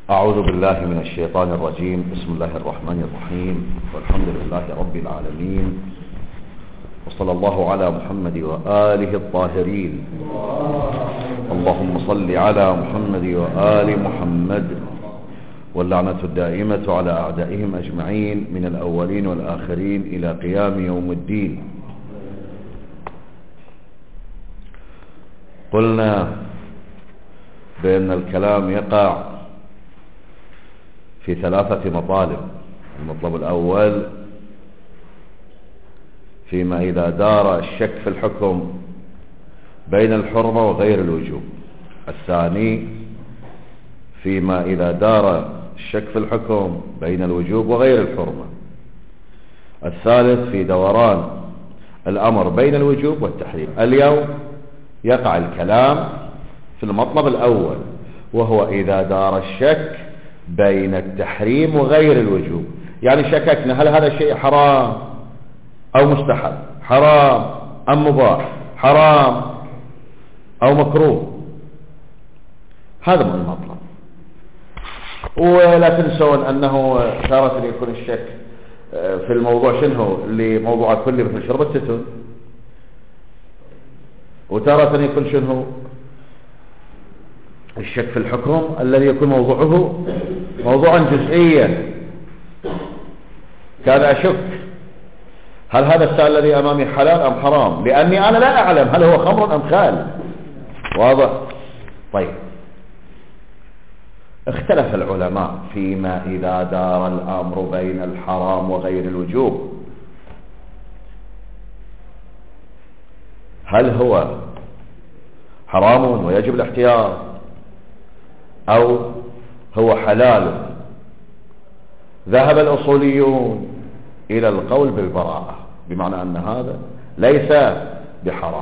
أعوذ بالله من الشيطان الرجيم. بسم الله الرحمن الرحيم، والحمد لله رب العالمين، وصلى الله على محمد وآله الطاهرين. اللهم صل على محمد وآل محمد، واللعنة الدائمة على أعدائهم أجمعين من الأولين والآخرين إلى قيام يوم الدين. قلنا بأن الكلام يقع في ثلاثة مطالب. المطلب الأول فيما إذا دار الشك في الحكم بين الحرمة وغير الوجوب. الثاني فيما إذا دار الشك في الحكم بين الوجوب وغير الحرمة. الثالث في دوران الأمر بين الوجوب والتحريم. اليوم يقع الكلام في المطلب الأول، وهو إذا دار الشك بين التحريم وغير الوجوب. يعني شككنا هل هذا الشيء حرام أو مستحب، حرام أم مباح، حرام أو مكروه. هذا من المطلب. ولا تنسون أنه تارة يكون الشك في الموضوع شنو لموضوع كلي مثل شرب التتن، وتارة يكون شنو الشك في الحكم الذي يكون موضوعه موضوعا جزئيا. كان أشك هل هذا السائل الذي أمامي حلال أم حرام، لأني أنا لا أعلم هل هو خمر أم خال. واضح؟ طيب، اختلف العلماء فيما إذا دار الأمر بين الحرام وغير الوجوب، هل هو حرام ويجب الاحتياط أو هو حلال. ذهب الأصوليون إلى القول بالبراءة، بمعنى أن هذا ليس بحرام،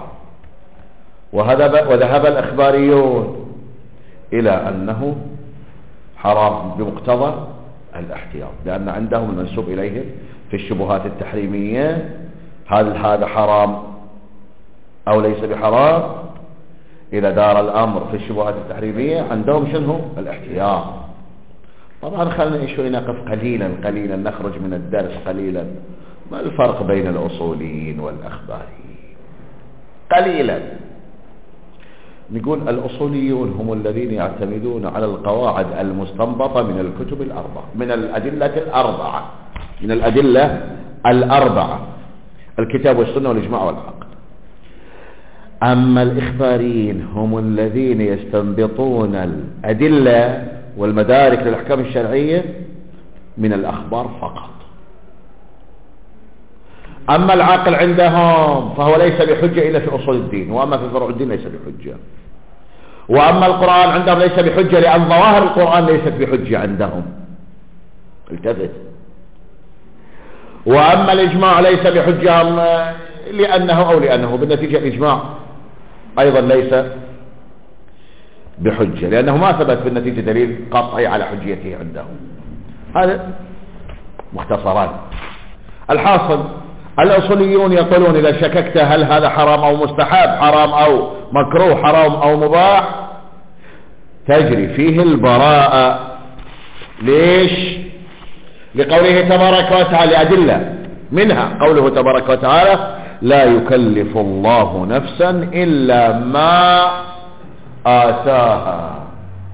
وذهب الأخباريون إلى أنه حرام بمقتضى الاحتياط، لأن عندهم المنسوب إليهم في الشبهات التحريمية هل هذا حرام أو ليس بحرام. إذا دار الأمر في الشبهات التحريمية عندهم شنو الاحتياط. طبعا خلنا شوي نقف قليلا نخرج من الدرس قليلا. ما الفرق بين الأصوليين والأخباريين؟ قليلا نقول الأصوليون هم الذين يعتمدون على القواعد المستنبطة من الكتب الأربعة، من الأدلة الأربعة، الكتاب والسنة والإجماع والعقل. أما الإخباريين هم الذين يستنبطون الأدلة والمدارك للأحكام الشرعية من الأخبار فقط. أما العقل عندهم فهو ليس بحجة إلا في أصول الدين، وأما في فروع الدين ليس بحجة. وأما القرآن عندهم ليس بحجة لأن ظواهر القرآن ليست بحجة عندهم. التفت. وأما الإجماع ليس بحجة لأنه بالنتيجة الإجماع أيضا ليس بحجة، لأنه ما ثبت بالنتيجة دليل قطعي على حجيته عندهم. هذا مختصرات. الحاصل الأصوليون يقولون إذا شككت هل هذا حرام أو مستحب، حرام أو مكروه، حرام أو مباح، تجري فيه البراءة. ليش؟ لقوله تبارك وتعالى لأدلة، منها قوله تبارك وتعالى لا يكلف الله نفسا إلا ما آتاها.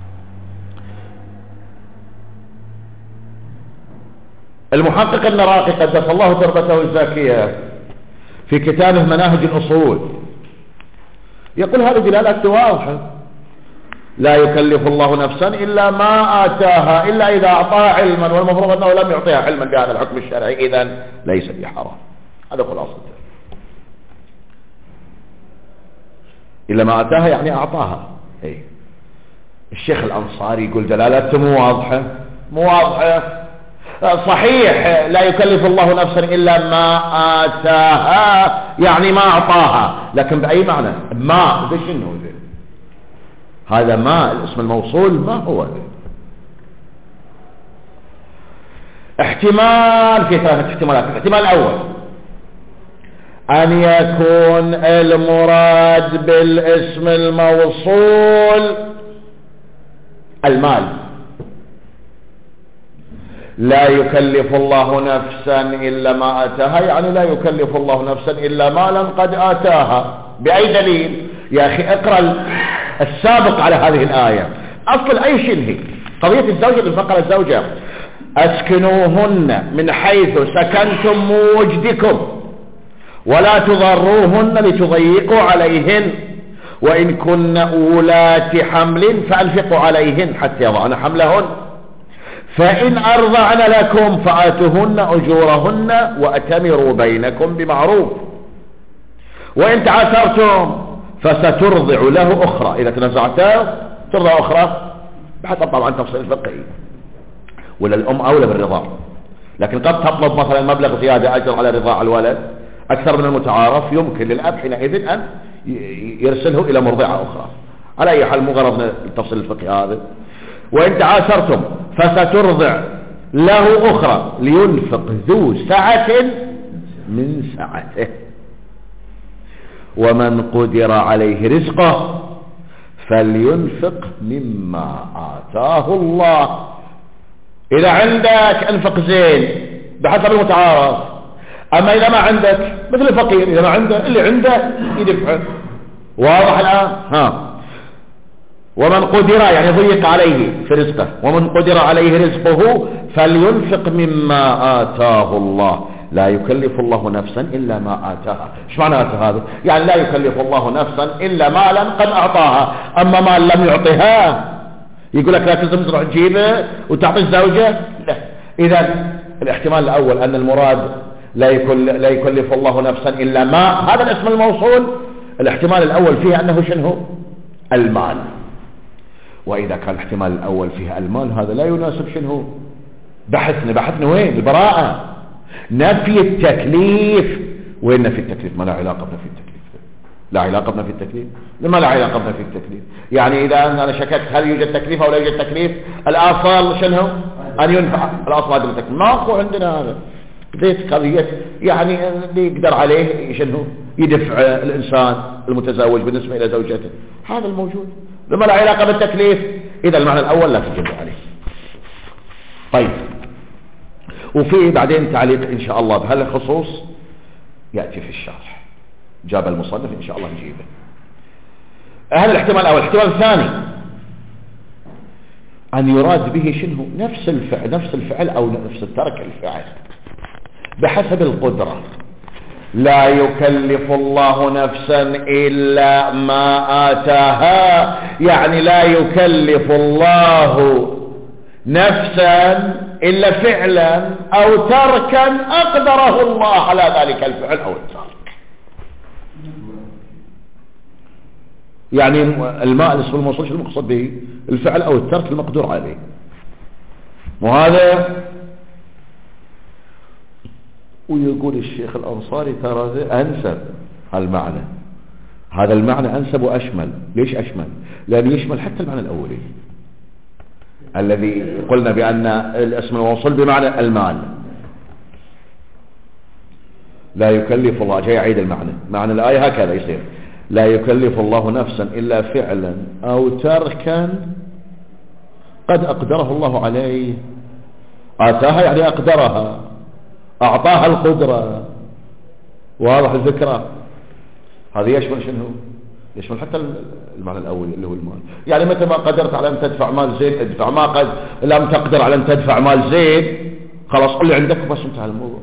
المحقق النراقي قدس الله تربته الزاكية في كتابه مناهج الأصول يقول هذه دلالات واضحة. لا يكلف الله نفسا إلا ما آتاها، إلا إذا أعطاها علما، والمفروض أنه لم يعطيها علما بهذا الحكم الشرعي، إذن ليس بحرام. هذا خلاصة. إلا ما آتاها يعني أعطاها. الشيخ الأنصاري يقول دلالات مو واضحة. صحيح لا يكلف الله نفسا إلا ما آتاها يعني ما أعطاها، لكن بأي معنى؟ ما ده شنو ده؟ هذا ما الاسم الموصول ما هو ده؟ احتمال في ثلاثة احتمالات. الاحتمال الأول أن يكون المراد بالاسم الموصول المال، لا يكلف الله نفسا إلا ما آتاها، يعني لا يكلف الله نفسا إلا مالا قد آتاها. بأي دليل؟ يا أخي اقرأ السابق على هذه الآية. أصل أي شيء هي قضية الزوجة بالفقرة الزوجة: أسكنوهن من حيث سكنتم من وجدكم ولا تضروهن لتضيقوا عليهن وإن كن أولات حمل فأنفقوا عليهن حتى يضعن حملهن فإن أرضعن لكم فآتوهن أجورهن وأتمروا بينكم بمعروف وإن تعثرتم فسترضع له أخرى. إذا تنازعتا ترضع أخرى بحسب طبعا تفصيل فقهي، ولا الأم أولى بالرضاع، لكن قد تطلب مثلا مبلغ زيادة أجر على رضاع الولد أكثر من المتعارف، يمكن للأب حينئذ أن يرسله إلى مرضعة أخرى. على أي حال مو غرضنا التفصيل الفقهي هذا. وإن تعاثرتم فسترضع له أخرى لينفق ذو سعة من سعته ومن قدر عليه رزقه فلينفق مما آتاه الله. إذا عندك انفق زين بحسب المتعارف، أما إذا ما عندك مثل الفقير، إذا ما عنده اللي عنده يدفعه. واضح الآن؟ ومن قدر يعني ضيق عليه في رزقه، ومن قدر عليه رزقه فلينفق مما آتاه الله. لا يكلف الله نفسا إلا ما آتاها. ايش معنى هذا؟ يعني لا يكلف الله نفسا إلا مالا قد أعطاها، أما مال لم يعطيها يقول لك لا تلزم تروح تجيبه وتعطي الزوجة؟ لا. إذا الاحتمال الأول أن المراد لا يكلف الله نفسا إلا ما، هذا الاسم الموصول الاحتمال الأول فيه أنه شنو؟ المال. وإذا كان الاحتمال الأول فيها المال هذا لا يناسب شنو؟ بحثنا وين؟ البراءة، نفي التكليف. وين نفي التكليف؟ ما لا علاقة بنفي التكليف، لا علاقة بنفي التكليف. لما لا علاقة بنفي التكليف؟ يعني إذا أنا شككت هل يوجد تكليف أو لا يوجد تكليف، الأصل شنو؟ أن ينفع. الأصل هذا التكليف ماكو عندنا هذا. ذيك قضية يعني اللي يقدر عليه شنو؟ يدفع الإنسان المتزوج بالنسبة إلى زوجته، هذا الموجود. لما لا علاقة بالتكليف إذا المعنى الأول لا تجب عليه. طيب، وفي بعدين تعليق إن شاء الله بهالخصوص يأتي في الشرح، جاب المصنف إن شاء الله نجيبه. هذا الاحتمال الأول. الاحتمال الثاني أن يراد به شنو؟ نفس الفعل أو نفس الترك الفعل بحسب القدرة. لا يكلف الله نفسا إلا ما آتاها، يعني لا يكلف الله نفسا إلا فعلا أو تركا أقدره الله على ذلك الفعل أو الترك. يعني الماء الاسم الموصول شو المقصود به؟ الفعل أو الترك المقدور عليه. وهذا ويقول الشيخ الأنصاري ترى أنسب المعنى، هذا المعنى أنسب وأشمل. ليش أشمل؟ لأن يشمل حتى المعنى الأولي الذي قلنا بأن الاسم الموصول بمعنى المال. لا يكلف الله، جاي يعيد المعنى، معنى الآية هكذا يصير: لا يكلف الله نفسا إلا فعلا أو تركا قد أقدره الله عليه. آتاها يعني أقدرها، أعطاها القدرة. واضح الفكرة؟ هذا يشمل شنو؟ يشمل حتى المعنى الأول اللي هو المال. يعني متى ما قدرت على أن تدفع مال زيد ادفع، ما قد لم تقدر على أن تدفع مال زيد خلاص قل لي عندك بس انتهى الموضوع.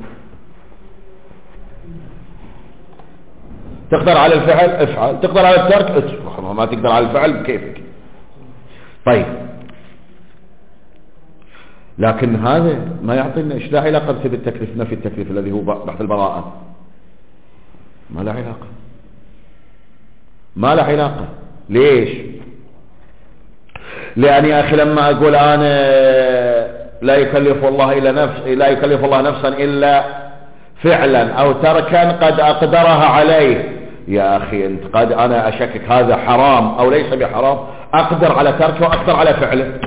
تقدر على الفعل افعل، تقدر على الترك اترك، ما تقدر على الفعل بكيفك. طيب، لكن هذا ما يعطينا ايش لا علاقة بالتكليف، نفي التكليف الذي هو بحث البراءة، ما له علاقة، ما له علاقة. ليش؟ لأن يا أخي لما أقول أنا لا يكلف الله نفسا إلا فعلا أو تركا قد أقدرها عليه، يا أخي أنت قد أنا أشكك هذا حرام أو ليس بحرام، أقدر على تركه وأقدر على فعله.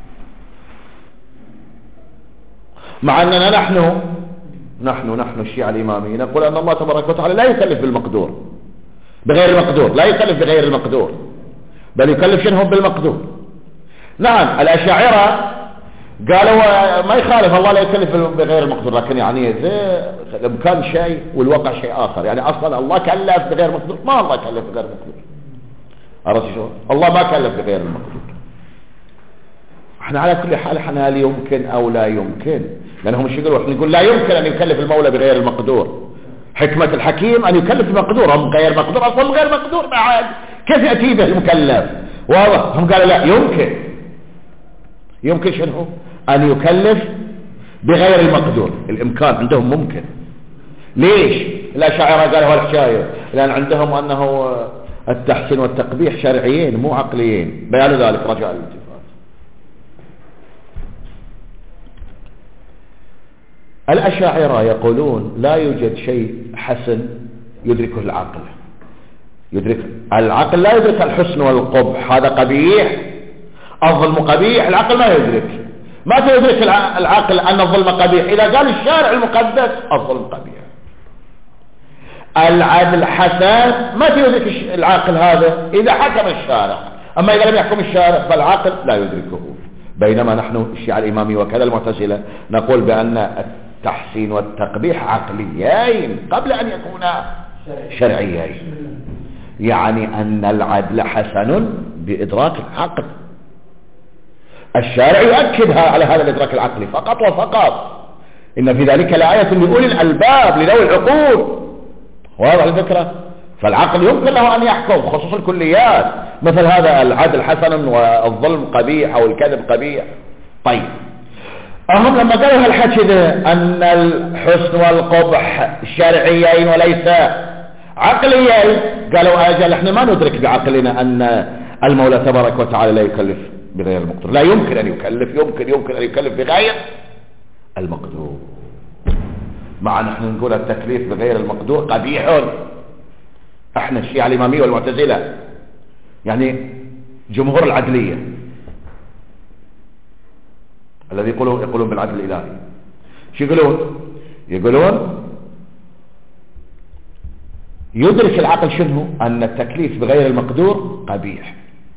مع أننا نحن الشيعة الإمامية نقول أن الله تبارك وتعالى لا يكلف بالمقدور بغير المقدور، لا يكلف بغير المقدور، بل يكلف شنو بالمقدور. نعم، الأشاعرة قالوا ما يخالف الله لا يكلف بغير المقدور، لكن يعني الامكان شيء والواقع شيء اخر. يعني اصلا الله كلف بغير مقدور؟ ما الله كلف بغير مقدور، عرفت شلون؟ الله ما كلف بغير المقدور. احنا على كل حال احنا هل يمكن او لا يمكن، لانهم ايش يقولوا؟ احنا نقول لا يمكن ان يكلف المولى بغير المقدور، حكمة الحكيم ان يكلف المقدور، هم غير مقدور اصلا غير مقدور بعد كيف ياتي به المكلف؟ واضح. هم قالوا لا يمكن. يمكن شنو؟ ان يكلف بغير المقدور، الامكان عندهم ممكن. ليش الاشاعره قالوا هالحكايه؟ لان عندهم انه التحسين والتقبيح شرعيين مو عقليين، بيان ذلك رجاء الالتفات. الاشاعره يقولون لا يوجد شيء حسن يدركه العقل، يدرك العقل لا يدرك الحسن والقبح، هذا قبيح، الظلم قبيح، العقل ما يدرك. ما يدرك العقل أن الظلم قبيح إذا قال الشارع المقدس الظلم قبيح. العدل حسن ما يدرك العقل هذا إذا حكم الشارع، أما إذا لم يحكم الشارع فالعقل لا يدركه. بينما نحن الشيعة الإمامي وكذا المعتزلة نقول بأن التحسين والتقبيح عقليين قبل أن يكونا شرعيين، يعني أن العدل حسن بإدراك العقل. الشارع يؤكدها على هذا الإدراك العقلي فقط وفقط. إن في ذلك لآية لأولي الألباب لذوي العقول. واضح الفكرة؟ فالعقل يمكن له أن يحكم خصوص الكليات، مثل هذا العدل حسن والظلم قبيح أو الكذب قبيح. طيب هم لما قالوا هالحكي ده أن الحسن والقبح شرعيين وليس عقليين، قالوا أجل احنا ما ندرك بعقلنا أن المولى تبارك وتعالى لا يكلف بغير المقدور، لا يمكن أن يكلف، يمكن أن يكلف بغير المقدور. مع نحن نقول التكليف بغير المقدور قبيح. احنا الشيعة الإمامية والمعتزلة يعني جمهور العدلية الذي يقولون بالعدل الإلهي شو يقولون يدرك العقل شنو؟ أن التكليف بغير المقدور قبيح.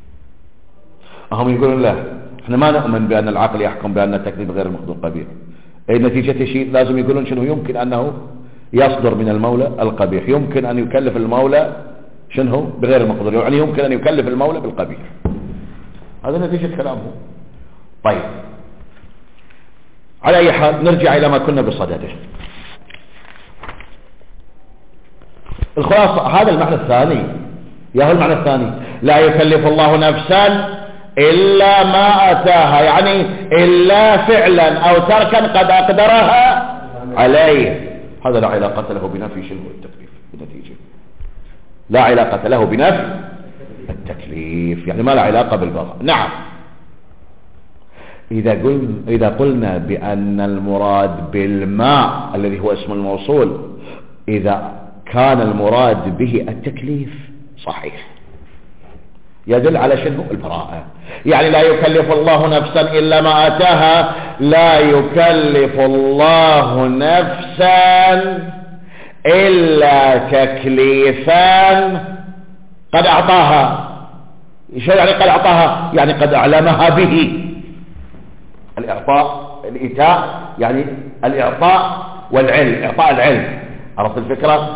هم يقولون لا احنا ما نؤمن بأن العقل يحكم بأن التكليف بغير المقدور قبيح. اي نتيجة شيء لازم يقولون شنو؟ يمكن أنه يصدر من المولى القبيح، يمكن أن يكلف المولى شنو؟ بغير المقدور، يعني يمكن أن يكلف المولى بالقبيح. هذا نتيجة كلامه. طيب على أي حال نرجع إلى ما كنا بصدده. الخلاصة هذا المعنى الثاني، يا هو المعنى الثاني لا يكلف الله نفسا إلا ما أتاها، يعني إلا فعلا أو تركا قد أقدرها عليه. هذا لا علاقة له بنفي شنو التكليف بالنتيجة، لا علاقة له بنفي التكليف، يعني ما له علاقة بالبراءة. نعم إذا قلنا بأن المراد بالماء الذي هو اسم الموصول إذا كان المراد به التكليف صحيح، يدل على شنو؟ البراءة. يعني لا يكلف الله نفسا إلا ما أتاها، لا يكلف الله نفسا إلا تكليفا قد أعطاها. شو يعني قد أعطاها؟ يعني قد أعلمها به. الإعطاء الإيتاء يعني الإعطاء والعلم، إعطاء العلم، عرفت الفكرة؟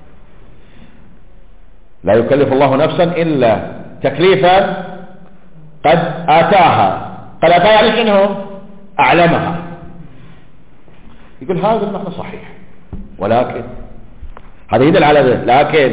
لا يكلف الله نفسا إلا تكليفا قد آتاها. قد آتاها يعني شنو؟ أعلمها. يقول هذا المعنى صحيح، ولكن هذا يدل على ذلك. لكن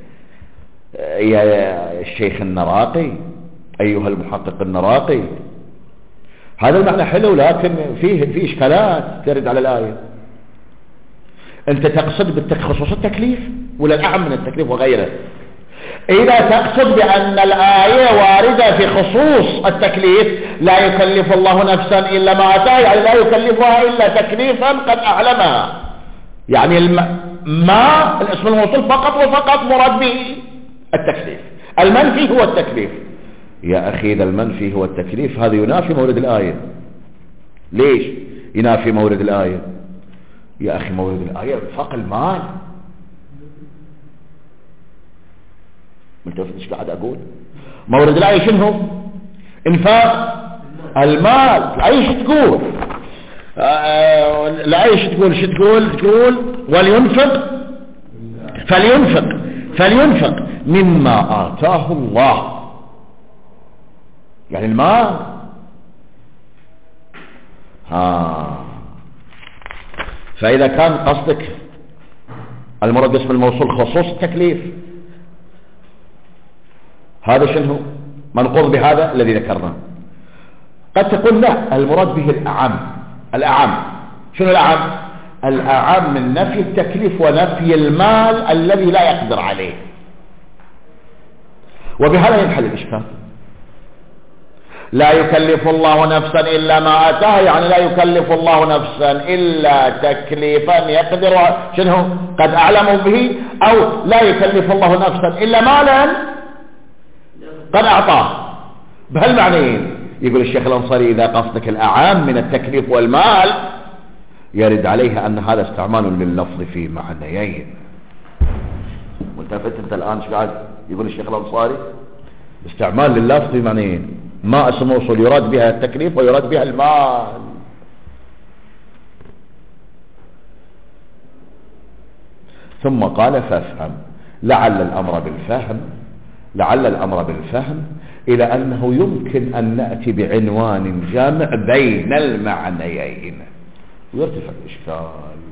يا الشيخ النراقي أيها المحقق النراقي، هذا المعنى حلو لكن فيه إشكالات ترد على الآية. أنت تقصد خصوص التكليف ولا الأعم من التكليف وغيره؟ إذا تقصد بأن الآية واردة في خصوص التكليف لا يكلف الله نفسا إلا ما أتاها، يعني لا يكلفها إلا تكليفا قد أعلمها، يعني ما الاسم الموصول فقط وفقط مراد به التكليف، المنفي هو التكليف. يا أخي إذا المنفي هو التكليف هذا ينافي مورد الآية. ليش ينافي مورد الآية؟ يا أخي مورد الآية انفاق المال. ملتفت ايش قاعد أقول؟ مورد الآية شنو؟ انفاق المال. ايش تقول؟ لا ايش تقول؟ شو تقول ولينفق فلينفق مما آتاه الله، يعني المال. فإذا كان قصدك المراد باسم الموصول خصوص التكليف، هذا شنو منقوض بهذا الذي ذكرناه. قد تقول لا، المراد به الأعم. شنو الأعم من نفي التكليف ونفي المال الذي لا يقدر عليه، وبهذا ينحل الإشكال. لا يكلف الله نفسا إلا ما أتاها، يعني لا يكلف الله نفسا إلا تكليفا يقدر شنو قد أعلموا به، أو لا يكلف الله نفسا إلا مالا قد أعطاه. بهالمعنيين يقول الشيخ الأنصاري إذا قصدك الأعام من التكليف والمال يرد عليها أن هذا استعمال لللفظ في معنيين. ملتفت انت الآن شو قاعد يقول الشيخ الأنصاري؟ استعمال لللفظ في معنيين، ما اسم موصول يراد بها التكليف ويراد بها المال. ثم قال فافهم، لعل الأمر بالفهم إلى أنه يمكن أن نأتي بعنوان جامع بين المعنيين ويرتفع الإشكال،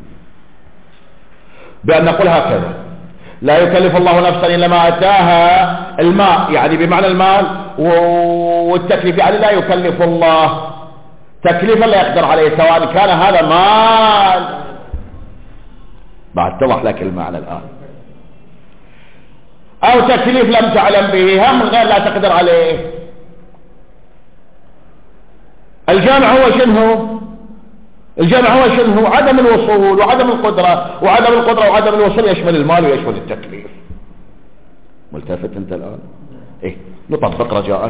بأن نقول هكذا: لا يكلف الله نفسا إلا ما أتاها الماء، يعني بمعنى المال، والتكليف يعني لا يكلف الله تكليفا لا يقدر عليه، سواء كان هذا مال. بعد اتضح لك المعنى الآن. أو تكليف لم تعلم به هم غير لا تقدر عليه. الجامع هو شنو؟ عدم الوصول وعدم القدرة، وعدم الوصول يشمل المال ويشمل التكليف. ملتفت انت الآن؟ ايه نطبق رجاء.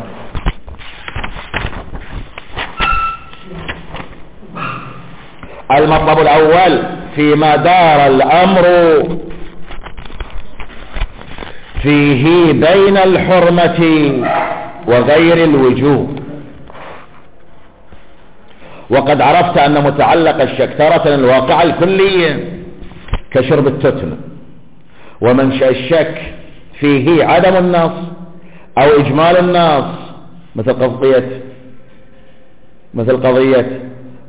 المطلب الأول فيما دار الأمر فيه بين الحرمة وغير الوجوب. وقد عرفت أن متعلق الشك الواقع الكلية كشرب التتن، ومنشأ الشك فيه عدم النص أو إجمال النص، مثل قضية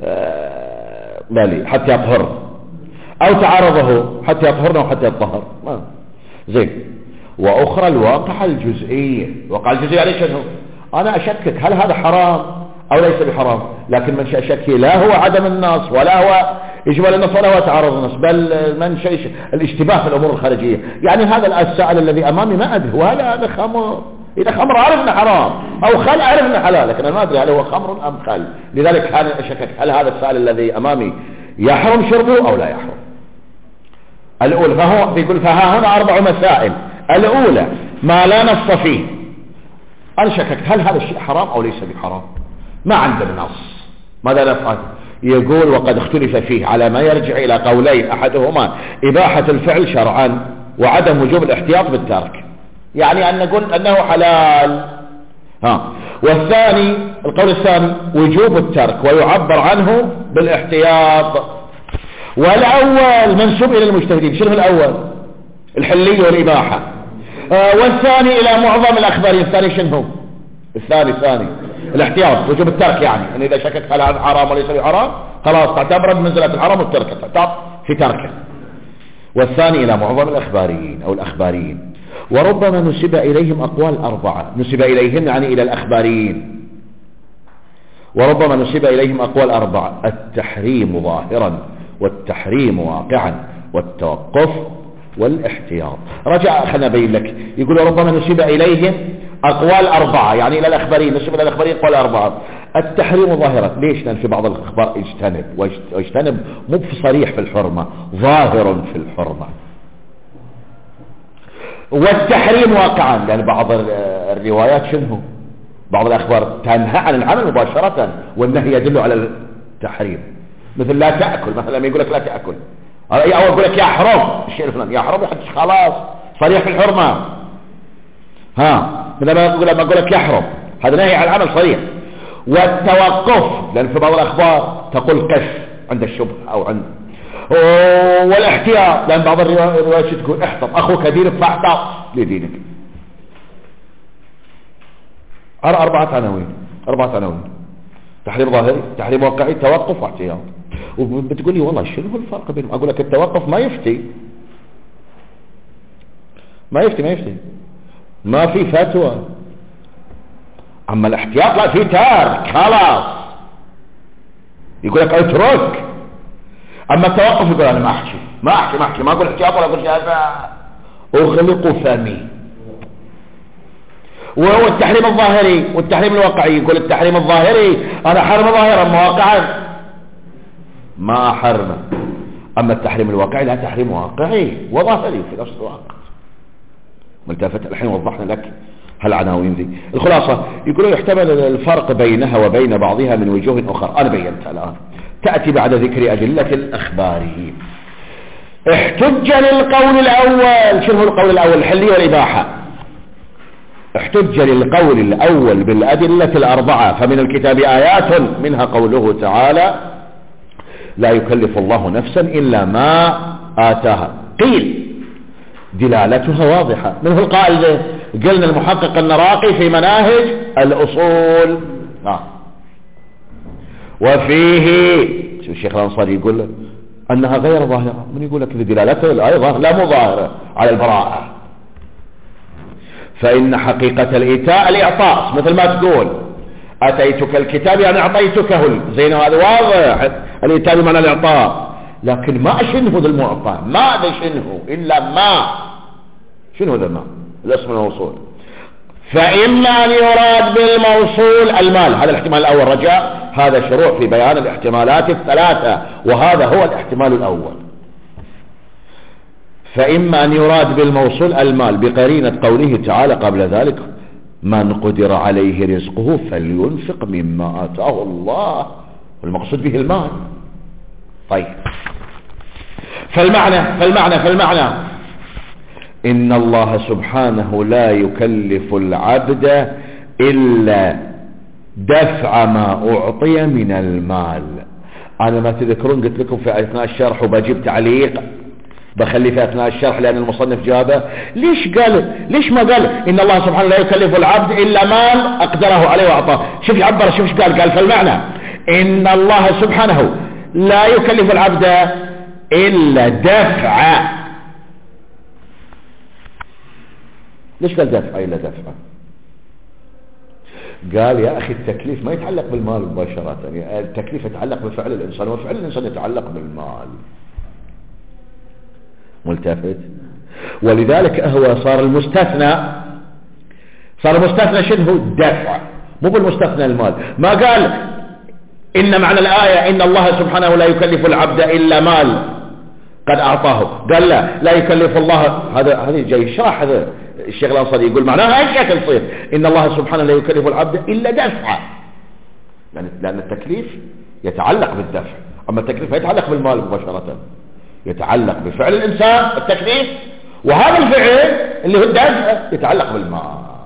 حتى يطهر، أو تعارضه حتى يطهرنا وحتى يطهر. زين. وأخرى الواقع الجزئية. الواقع الجزئية عليه شنو؟ أنا أشكك هل هذا حرام أو ليس بحرام، لكن منشأ شكي لا هو عدم النص ولا هو إجمال النص ولا هو تعارض النص، بل منشأ الاشتباه في الأمور الخارجية. يعني هذا السائل الذي أمامي ما أدري هذا خمر، إذا خمر عرفنا حرام، أو خل عرفنا حلال، لكن أنا ما أدري هل هو خمر أم خل. لذلك كان أشكك هل هذا السائل الذي أمامي يحرم شربه أو لا يحرم. الأولى فهو بيقول فها هنا 4 مسائل. الأولى ما لا نص فيه، أنا شككت هل هذا الشيء حرام أو ليس بحرام، ما عندنا نص، ماذا نفعل؟ يقول وقد اختلف فيه على ما يرجع إلى قولين، أحدهما إباحة الفعل شرعا وعدم وجوب الاحتياط بالترك، يعني أن نقول أنه حلال. والثاني القول الثاني وجوب الترك ويعبر عنه بالاحتياط. والأول منسوب إلى المجتهدين. شنو الأول؟ الحلية والإباحة. والثاني إلى معظم الأخبارين. الثاني شنو؟ الثاني الاحتياط وجوب الترك، يعني أن إذا شككت هل هذا حرام وليس بحرام خلاص تعتبر بمنزلة الحرام والترك تعتبر في تركه. والثاني إلى معظم الأخباريين أو الأخباريين. وربما نسب إليهم أقوال 4، نسب إليهم يعني إلى الأخباريين، وربما نسب إليهم أقوال 4: التحريم ظاهرا، والتحريم واقعا، والتوقف، والاحتياط. رجع خلنا أبين لك. يقول ربما نسب إليهم أقوال 4، يعني إلى الأخباريين، نسب إلى الأخباريين أقوال 4. التحريم ظاهرا، ليش؟ لأن في بعض الأخبار واجتنب مو بصريح في الحرمة، ظاهر في الحرمة. والتحريم واقعا، لأن بعض الروايات شنو؟ بعض الأخبار تنهى عن العمل مباشرة، والنهي يدل على التحريم. مثل لا تأكل مثلا، لما يقول لك لا تأكل، أو يقول لك يحرم الشيء الفلاني، يحرم يحدش خلاص صريح في الحرمة. لما أقول لك يحرم هذا نهي عن العمل صريح. والتوقف، لأن في بعض الأخبار تقول كف عند الشبهة أو عند، والاحتياط، لأن بعض الروايات تقول احتط أخوك دينك فاحتط لدينك. أربعة عناوين: تحريم ظاهري، تحريم واقعي، توقف، واحتياط. وبتقول لي والله شنو الفرق بينهم؟ أقول لك التوقف ما يفتي، ما في فتوى. أما الاحتياط لا، في تارك خلاص، يقول لك اترك. أما التوقف يقول أنا ما أحكي، ما أقول احتياط ولا أقول هذا، أغلق فمي. وهو التحريم الظاهري والتحريم الواقعي، يقول التحريم الظاهري أنا حرم ظاهرا، واقعا ما أحرمه. أما التحريم الواقعي لا، تحريم واقعي وظاهري في نفس الوقت. ملتفت. الحين وضحنا لك هالعناوين ذي. الخلاصة يقولون يحتمل الفرق بينها وبين بعضها من وجوه أخرى، أنا بينتها الآن، تأتي بعد ذكر أدلة الأخبار. احتج للقول الأول. شنو القول الأول؟ الحلية والإباحة. احتج للقول الأول بالأدلة الأربعة، فمن الكتاب آيات منها قوله تعالى لا يكلف الله نفسا إلا ما آتاها. قيل دلالتها واضحة. منه القائل قلنا المحقق النراقي في مناهج الأصول. وفيه الشيخ الأنصاري يقول أنها غير ظاهرة. من يقول لك دلالتها الآية ظاهرة؟ لا، مو ظاهرة على البراءة. فإن حقيقة الإيتاء الإعطاء، مثل ما تقول أتيتك الكتاب يعني أعطيتكه، زين هذا واضح، الإيتاء بمعنى الإعطاء. لكن ما شنه ذا المعطى، ما ذا شنه إلا ما. شنو ذا ما؟ الاسم الموصول. فإما أن يراد بالموصول المال، هذا الاحتمال الأول. رجاء هذا شروع في بيان الاحتمالات الثلاثة، وهذا هو الاحتمال الأول. فإما أن يراد بالموصول المال بقرينة قوله تعالى قبل ذلك من قدر عليه رزقه فلينفق مما آتاه الله، والمقصود به المال. طيب، فالمعنى إن الله سبحانه لا يكلف العبد إلا دفع ما أعطي من المال. أنا ما تذكرون قلت لكم في أثناء الشرح، وبجيب تعليق بخلي في أثناء الشرح لأن المصنف جابه. ليش ما قال إن الله سبحانه لا يكلف العبد إلا مال أقدره عليه وأعطاه؟ شوف عبر، شوف قال فالمعنى إن الله سبحانه لا يكلف العبد إلا دفع. ليش قال دفع إلا دفع؟ قال يا أخي التكليف ما يتعلق بالمال مباشرة، يعني التكليف يتعلق بفعل الإنسان، وفعل الإنسان يتعلق بالمال. ملتفت. ولذلك هو صار المستثنى شنو؟ دفع، مو بالمستثنى المال. ما قال إن معنى الآية إن الله سبحانه لا يكلف العبد إلا مال قد أعطاه، قال لا يكلف الله. هذا جاي يشرح. هذا الشيخ الأنصاري يقول معناها ايش شكل يصير؟ إن الله سبحانه لا يكلف العبد إلا دفع، لأن التكليف يتعلق بالدفع، أما التكليف يتعلق بالمال مباشرة، يتعلق بفعل الإنسان التكليف، وهذا الفعل اللي هو الدفع يتعلق بالمال.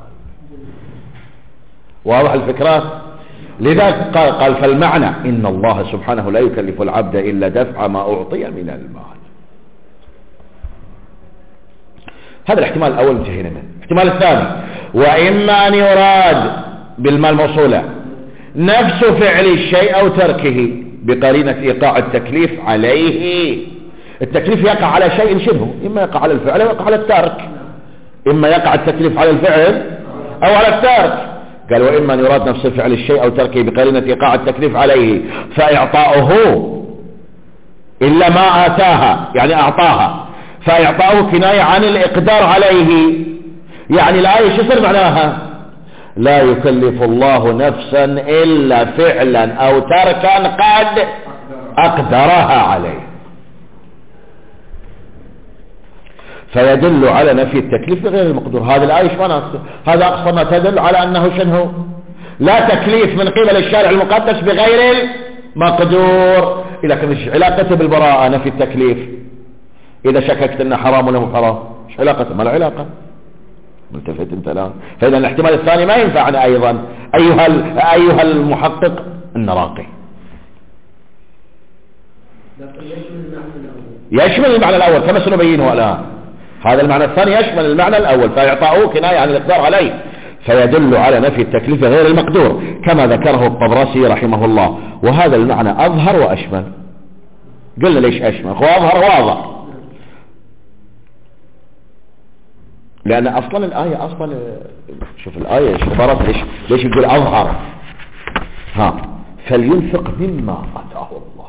واضح الفكرة؟ لذلك قال فالمعنى إن الله سبحانه لا يكلف العبد إلا دفع ما أعطي من المال. هذا الاحتمال الأول انتهينا منه. الاحتمال الثاني وإما أن يراد بالمال موصولة نفس فعل الشيء أو تركه بقرينة إيقاع التكليف عليه. التكليف يقع على شيء شنو؟ إما يقع على الفعل أو يقع على الترك. إما يقع التكليف على الفعل أو على الترك. قال وإما أن يراد نفس فعل الشيء أو تركه بقرينة إيقاع التكليف عليه فإعطاؤه إلا ما آتاها، يعني أعطاها، فإعطاؤه كناية عن الإقدار عليه. يعني الآية شو صار معناها؟ لا يكلف الله نفسا إلا فعلا أو تركا قد أقدرها عليه، فيدل على نفي التكليف بغير المقدور. هذه الآية ايش معناها؟ هذا أقصى ما تدل على أنه شنو؟ لا تكليف من قبل الشارع المقدس بغير المقدور. لكن ايش علاقته بالبراءة نفي التكليف؟ إذا شككت أنه حرام ولا مو حرام، ايش علاقته؟ ما له علاقة. ملتفت انت الآن؟ فإذا الاحتمال الثاني ما ينفعنا أيضا أيها المحقق النراقي. يشمل المعنى الأول كما سنبينه الآن. هذا المعنى الثاني يشمل المعنى الأول، فيعطاه كناية عن الإقدار عليه، فيدل على نفي التكليف غير المقدور كما ذكره الطبرسي رحمه الله. وهذا المعنى أظهر وأشمل. قلنا ليش أشمل؟ هو أظهر واضح، لأن أصلا الآية أصلا شوف الآية عبارات ليش يقول أظهر؟ فلينفق مما آتاه الله.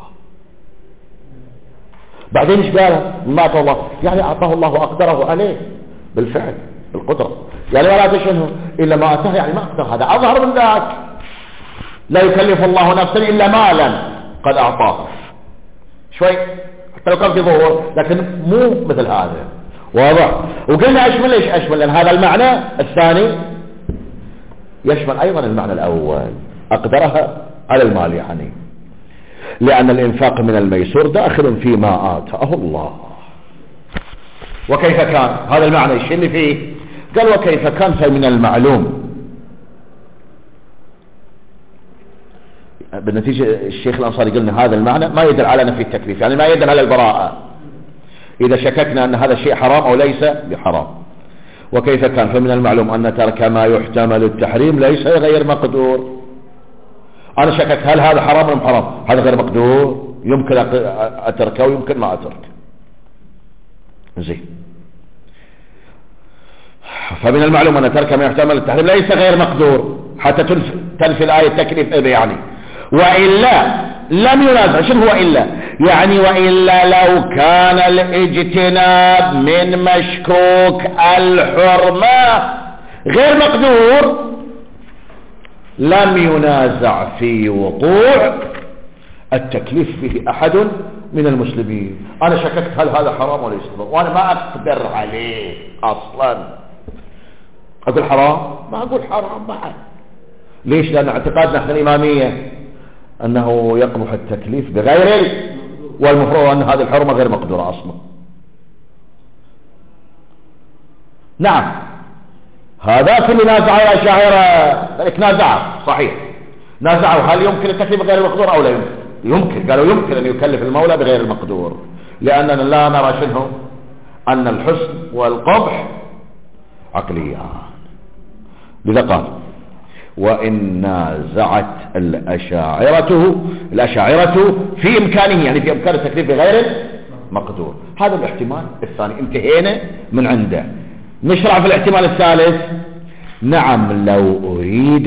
بعدين ايش قال؟ مما آتاه الله يعني أعطاه الله وأقدره عليه بالفعل بالقدرة، يعني ولا تشنه إلا ما آتاه، يعني ما أقدر. هذا أظهر من ذاك. لا يكلف الله نفسا إلا مالا قد أعطاه. شوي حتى لو كان في ظهور، لكن مو مثل هذا. واضح؟ وقلنا أشمل ليش أشمل؟ لأن هذا المعنى الثاني يشمل أيضا المعنى الأول، أقدرها على المال، يعني لأن الإنفاق من الميسور داخل فيما آتاه الله. وكيف كان؟ هذا المعنى ايش اللي فيه؟ قال وكيف كان فمن المعلوم. بالنتيجة الشيخ الأنصاري قلنا هذا المعنى ما يدل على نفي التكليف، يعني ما يدل على البراءة إذا شككنا أن هذا الشيء حرام أو ليس بحرام. وكيف كان فمن المعلوم أن ترك ما يحتمل التحريم ليس غير مقدور. أنا شككت هل هذا حرام أم حرام؟ هذا غير مقدور، يمكن أتركه ويمكن ما أترك. زين. فمن المعلوم أن ترك ما يحتمل التحريم ليس غير مقدور حتى تنفي الآية التكليف يعني. وإلا لم ينازع. شنو هو إلا؟ يعني وإلا لو كان الاجتناب من مشكوك الحرمة غير مقدور لم ينازع في وقوع التكليف به أحد من المسلمين. أنا شككت هل هذا حرام ولا ليس، وأنا ما أقدر عليه أصلا. أقول حرام؟ ما أقول حرام بعد. ليش؟ لأن اعتقادنا احنا الإمامية أنه يقبح التكليف بغير، والمفروض أن هذه الحرمة غير مقدورة أصلا. نعم هذا في اللي نازعوا الأشاعرة، ذلك نازعوا صحيح، نازعوا هل يمكن التكليف بغير المقدور أو لا يمكن. يمكن، قالوا يمكن أن يكلف المولى بغير المقدور، لأننا لا نرى شنه أن الحسن والقبح عقليان. لذا قال وإن نازعت الأشاعرة في إمكانه، يعني في إمكان التكليف بغير مقدور. هذا الاحتمال الثاني انتهينا من عنده. نشرع في الاحتمال الثالث. نعم لو أريد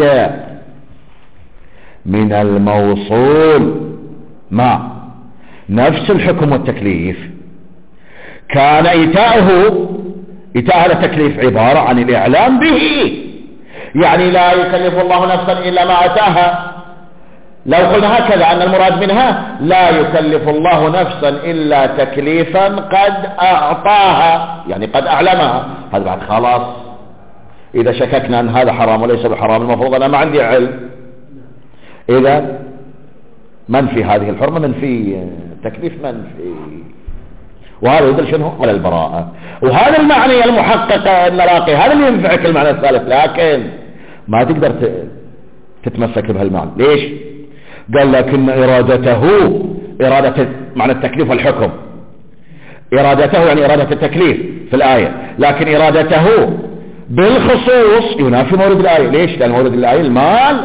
من الموصول مع نفس الحكم والتكليف كان إيتاء هذا التكليف عبارة عن الإعلام به، يعني لا يكلف الله نفسا إلا ما أتاها. لو قلنا هكذا أن المراد منها لا يكلف الله نفسا إلا تكليفا قد أعطاها، يعني قد أعلمها. هذا بعد خلاص إذا شككنا أن هذا حرام وليس بحرام المفروض أنا ما عندي علم. إذا منفي هذه الحرمة منفي تكليف منفي، وهذا يدل شنو على البراءة. وهذا المعنى المحقق النراقي هذا اللي ينفعك المعنى الثالث، لكن ما تقدر تتمسك بهالمعنى. ليش؟ قال لكن إرادة معنى التكليف والحكم، إرادته يعني إرادة التكليف في الآية، لكن إرادته بالخصوص ينافي مورد الآية. ليش؟ لأن مورد الآية المال،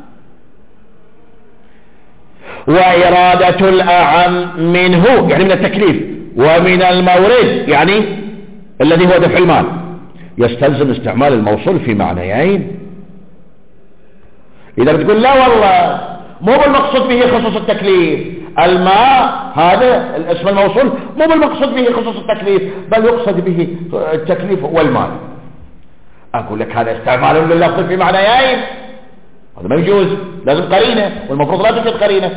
وإرادة الأعم منه يعني من التكليف ومن المورد يعني الذي هو دفع المال يستلزم استعمال الموصول في معنيين. إذا بتقول لا والله مو بالمقصود به خصوص التكليف، الماء هذا الاسم الموصول مو بالمقصود به خصوص التكليف بل يقصد به التكليف والمال، أقول لك هذا استعمال لللفظ في معنيين، هذا ما يجوز، لازم قرينة، والمفروض لا توجد قرينة.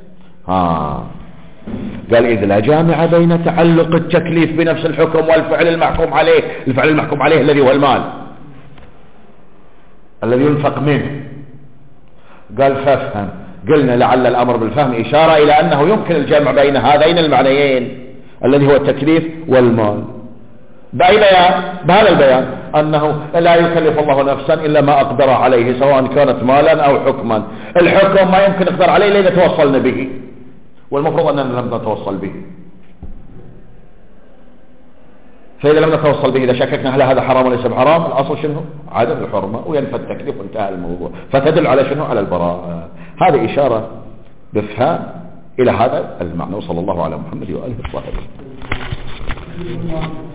قال إذ لا جامع بين تعلق التكليف بنفس الحكم والفعل المحكوم عليه، الفعل المحكوم عليه الذي هو المال الذي ينفق منه. قال فافهم. قلنا لعل الأمر بالفهم إشارة إلى أنه يمكن الجمع بين هذين المعنيين الذي هو التكليف والمال. بأي بيان؟ بهذا البيان أنه لا يكلف الله نفسا إلا ما أقدر عليه، سواء كانت مالا أو حكما. الحكم ما يمكن نقدر عليه إلا إذا توصلنا به، والمفروض أننا لم نتوصل به. فإذا لم نتوصل به، إذا شككنا هل هذا حرام وليس بحرام، الأصل شنو؟ عدم الحرمة وينفى التكليف وانتهى الموضوع. فتدل على شنو؟ على البراءة. هذه إشارة بفهم إلى هذا المعنى. وصلى الله على محمد وآله الطاهرين.